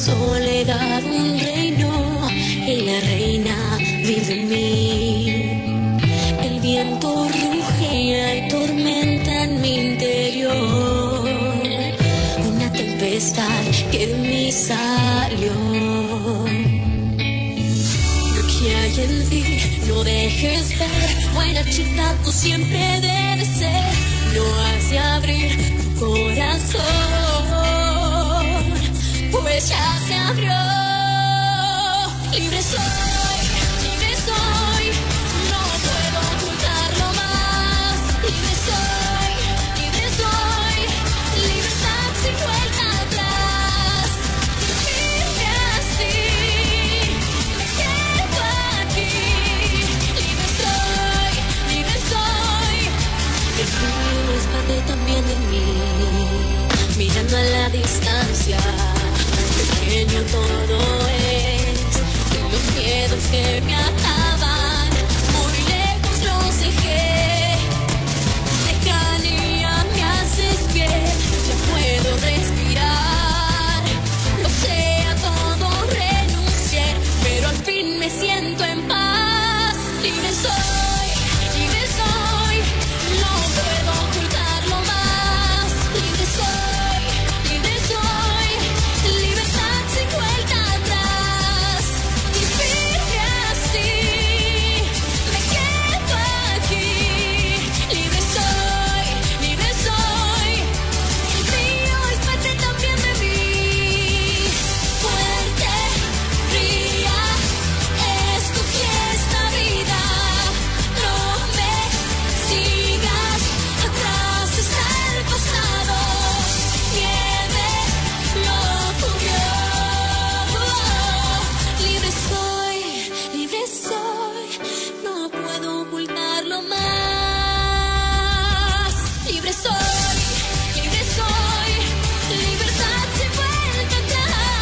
soledad un reino y la reina vive en mí. El viento ruge y tormenta en mi interior, una tempestad que de mí salió. Lo que hay en ti, no dejes ver, buena chica tú siempre debes ser. No has de abrir tu corazón, pues ya se abrió. Libre soy, no puedo ocultarlo más. Libre soy, libertad sin vuelta atrás. Vive así, me quedo aquí. Libre soy, el frío es parte también de mí. Mirando a la distancia, pequeño todo es, y los miedos que me